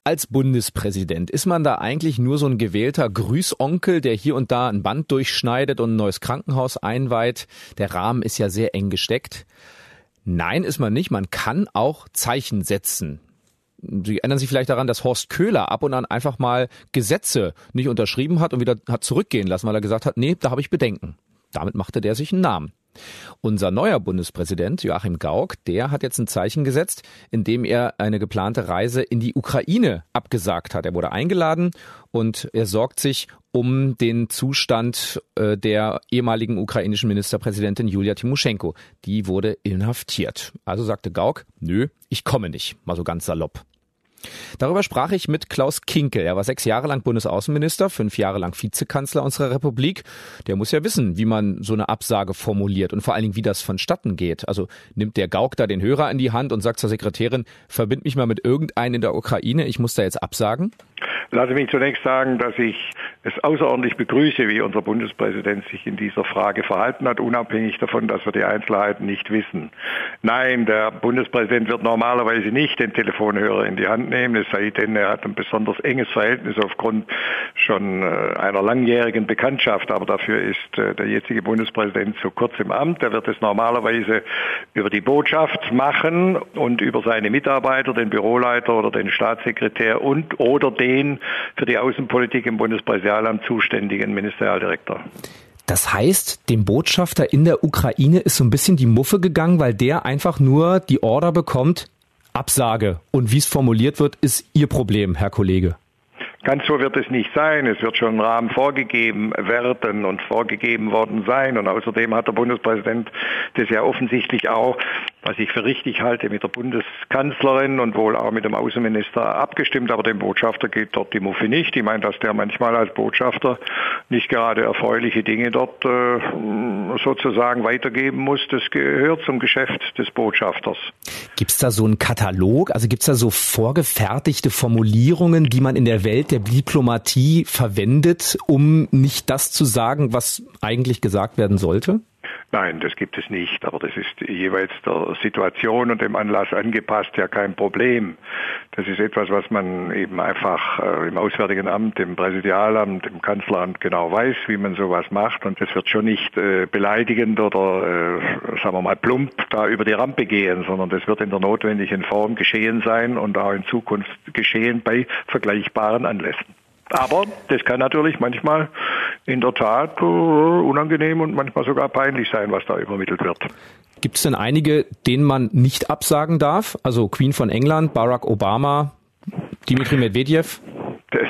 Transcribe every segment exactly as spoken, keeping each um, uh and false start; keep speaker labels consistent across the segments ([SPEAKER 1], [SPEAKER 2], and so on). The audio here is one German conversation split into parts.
[SPEAKER 1] Als Bundespräsident ist man da eigentlich nur so ein gewählter Grüßonkel, der hier und da ein Band durchschneidet und ein neues Krankenhaus einweiht. Der Rahmen ist ja sehr eng gesteckt. Nein, ist man nicht. Man kann auch Zeichen setzen. Sie erinnern sich vielleicht daran, dass Horst Köhler ab und an einfach mal Gesetze nicht unterschrieben hat und wieder hat zurückgehen lassen, weil er gesagt hat, nee, da habe ich Bedenken. Damit machte der sich einen Namen. Unser neuer Bundespräsident Joachim Gauck, der hat jetzt ein Zeichen gesetzt, indem er eine geplante Reise in die Ukraine abgesagt hat. Er wurde eingeladen und er sorgt sich um den Zustand äh, der ehemaligen ukrainischen Ministerpräsidentin Julia Timoschenko. Die wurde inhaftiert. Also sagte Gauck, nö, ich komme nicht, mal so ganz salopp. Darüber sprach ich mit Klaus Kinkel. Er war sechs Jahre lang Bundesaußenminister, fünf Jahre lang Vizekanzler unserer Republik. Der muss ja wissen, wie man so eine Absage formuliert und vor allen Dingen, wie das vonstatten geht. Also nimmt der Gauck da den Hörer in die Hand und sagt zur Sekretärin, verbind mich mal mit irgendeinem in der Ukraine, ich muss da jetzt absagen?
[SPEAKER 2] Lassen Sie mich zunächst sagen, dass ich es außerordentlich begrüße, wie unser Bundespräsident sich in dieser Frage verhalten hat, unabhängig davon, dass wir die Einzelheiten nicht wissen. Nein, der Bundespräsident wird normalerweise nicht den Telefonhörer in die Hand nehmen, es sei denn, er hat ein besonders enges Verhältnis aufgrund schon einer langjährigen Bekanntschaft. Aber dafür ist der jetzige Bundespräsident so kurz im Amt. Er wird es normalerweise über die Botschaft machen und über seine Mitarbeiter, den Büroleiter oder den Staatssekretär und oder den für die Außenpolitik im Bundespräsidialamt zuständigen Ministerialdirektor.
[SPEAKER 1] Das heißt, dem Botschafter in der Ukraine ist so ein bisschen die Muffe gegangen, weil der einfach nur die Order bekommt, Absage. Und wie es formuliert wird, ist Ihr Problem, Herr Kollege.
[SPEAKER 2] Ganz so wird es nicht sein. Es wird schon ein Rahmen vorgegeben werden und vorgegeben worden sein. Und außerdem hat der Bundespräsident das ja offensichtlich auch, was ich für richtig halte, mit der Bundeskanzlerin und wohl auch mit dem Außenminister abgestimmt. Aber dem Botschafter geht dort die Muffe nicht. Ich meine, dass der manchmal als Botschafter nicht gerade erfreuliche Dinge dort äh, sozusagen weitergeben muss. Das gehört zum Geschäft des Botschafters.
[SPEAKER 1] Gibt es da so einen Katalog? Also gibt es da so vorgefertigte Formulierungen, die man in der Welt der Diplomatie verwendet, um nicht das zu sagen, was eigentlich gesagt werden sollte?
[SPEAKER 2] Nein, das gibt es nicht, aber das ist jeweils der Situation und dem Anlass angepasst, ja kein Problem. Das ist etwas, was man eben einfach äh, im Auswärtigen Amt, im Präsidialamt, im Kanzleramt genau weiß, wie man sowas macht, und das wird schon nicht äh, beleidigend oder, äh, sagen wir mal, plump da über die Rampe gehen, sondern das wird in der notwendigen Form geschehen sein und auch in Zukunft geschehen bei vergleichbaren Anlässen. Aber das kann natürlich manchmal in der Tat uh, unangenehm und manchmal sogar peinlich sein, was da übermittelt wird.
[SPEAKER 1] Gibt es denn einige, denen man nicht absagen darf? Also Queen von England, Barack Obama, Dmitri Medvedev?
[SPEAKER 2] Das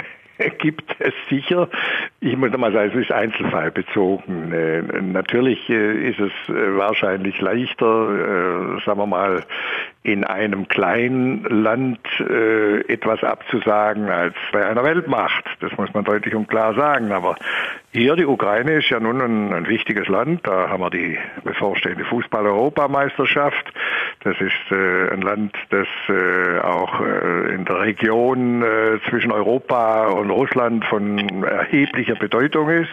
[SPEAKER 2] gibt es sicher. Ich muss mal sagen, es ist einzelfallbezogen. Äh, natürlich äh, ist es äh, wahrscheinlich leichter, äh, sagen wir mal, in einem kleinen Land äh, etwas abzusagen als bei einer Weltmacht. Das muss man deutlich und klar sagen. Aber hier, die Ukraine ist ja nun ein, ein wichtiges Land. Da haben wir die bevorstehende Fußball-Europameisterschaft. Das ist äh, ein Land, das äh, auch äh, in der Region äh, zwischen Europa und Russland von erheblicher Bedeutung ist.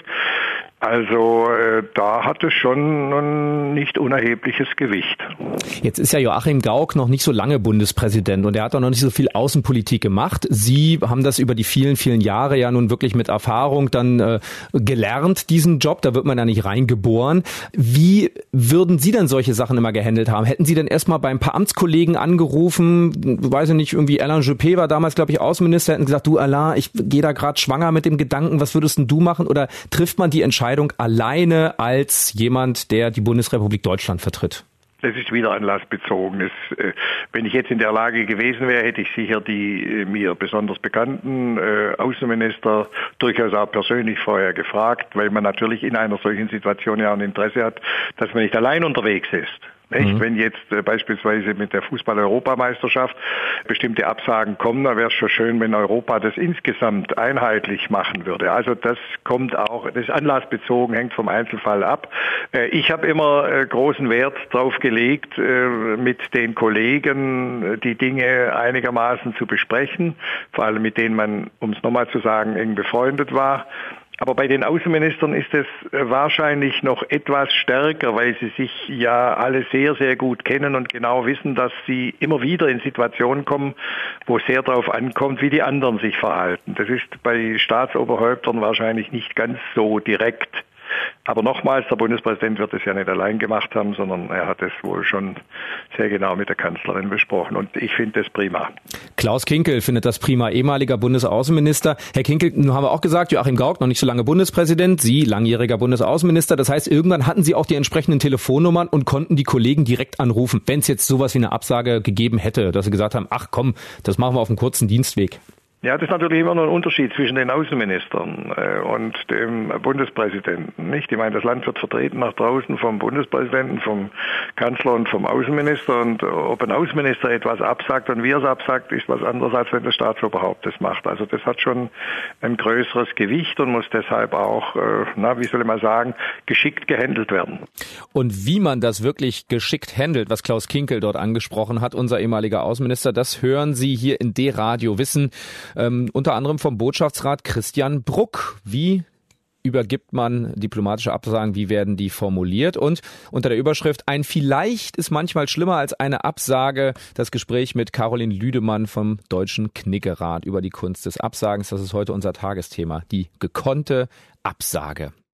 [SPEAKER 2] Also äh, da hat es schon ein nicht unerhebliches Gewicht.
[SPEAKER 1] Jetzt ist ja Joachim Gauck noch nicht so lange Bundespräsident und er hat auch noch nicht so viel Außenpolitik gemacht. Sie haben das über die vielen, vielen Jahre ja nun wirklich mit Erfahrung dann äh, gelernt, diesen Job. Da wird man ja nicht reingeboren. Wie würden Sie denn solche Sachen immer gehandelt haben? Hätten Sie denn erstmal bei ein paar Amtskollegen angerufen? Weiß ich nicht, irgendwie Alain Juppé war damals, glaube ich, Außenminister, hätten gesagt, du Alain, ich gehe da gerade schwanger mit dem Gedanken, was würdest denn du machen? Oder trifft man die Entscheidung alleine als jemand, der die Bundesrepublik Deutschland vertritt?
[SPEAKER 2] Das ist wieder anlassbezogen. Das, äh, wenn ich jetzt in der Lage gewesen wäre, hätte ich sicher die äh, mir besonders bekannten äh, Außenminister durchaus auch persönlich vorher gefragt, weil man natürlich in einer solchen Situation ja ein Interesse hat, dass man nicht allein unterwegs ist. Nicht? Mhm. Wenn jetzt äh, beispielsweise mit der Fußball-Europameisterschaft bestimmte Absagen kommen, dann wäre es schon schön, wenn Europa das insgesamt einheitlich machen würde. Also das kommt auch, das ist anlassbezogen, hängt vom Einzelfall ab. Äh, ich habe immer äh, großen Wert darauf gelegt, äh, mit den Kollegen äh, die Dinge einigermaßen zu besprechen, vor allem mit denen man, um es nochmal zu sagen, eng befreundet war. Aber bei den Außenministern ist es wahrscheinlich noch etwas stärker, weil sie sich ja alle sehr, sehr gut kennen und genau wissen, dass sie immer wieder in Situationen kommen, wo es sehr darauf ankommt, wie die anderen sich verhalten. Das ist bei Staatsoberhäuptern wahrscheinlich nicht ganz so direkt. Aber nochmals, der Bundespräsident wird es ja nicht allein gemacht haben, sondern er hat es wohl schon sehr genau mit der Kanzlerin besprochen. Und ich finde das prima.
[SPEAKER 1] Klaus Kinkel findet das prima, ehemaliger Bundesaußenminister. Herr Kinkel, nun haben wir auch gesagt, Joachim Gauck noch nicht so lange Bundespräsident, Sie langjähriger Bundesaußenminister. Das heißt, irgendwann hatten Sie auch die entsprechenden Telefonnummern und konnten die Kollegen direkt anrufen, wenn es jetzt sowas wie eine Absage gegeben hätte, dass Sie gesagt haben, ach komm, das machen wir auf einem kurzen Dienstweg.
[SPEAKER 2] Ja, das ist natürlich immer noch ein Unterschied zwischen den Außenministern äh, und dem Bundespräsidenten, nicht? Ich meine, das Land wird vertreten nach draußen vom Bundespräsidenten, vom Kanzler und vom Außenminister. Und ob ein Außenminister etwas absagt und wie er es absagt, ist was anderes, als wenn der Staatsoberhaupt das macht. Also das hat schon ein größeres Gewicht und muss deshalb auch, äh, na, wie soll ich mal sagen, geschickt gehandelt werden.
[SPEAKER 1] Und wie man das wirklich geschickt handelt, was Klaus Kinkel dort angesprochen hat, unser ehemaliger Außenminister, das hören Sie hier in D-Radio Wissen. Ähm, unter anderem vom Botschaftsrat Christian Bruck. Wie übergibt man diplomatische Absagen, wie werden die formuliert? Und unter der Überschrift ein Vielleicht ist manchmal schlimmer als eine Absage, das Gespräch mit Caroline Lüdemann vom Deutschen Knickerat über die Kunst des Absagens. Das ist heute unser Tagesthema, die gekonnte Absage.